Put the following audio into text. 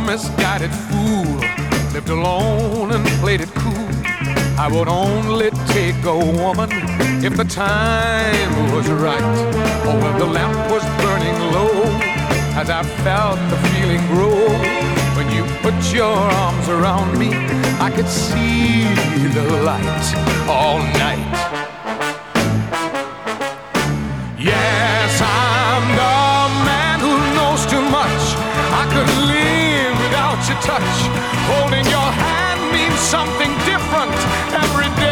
misguided fool lived alone and played it cool. I would only take a woman if the time was right, or when the lamp was burning low, as I felt the feeling grow. When you put your arms around me, I could see the light all night. Yes, I'm the man who knows too much. I could live without your touch. Holding your hand means something different every day.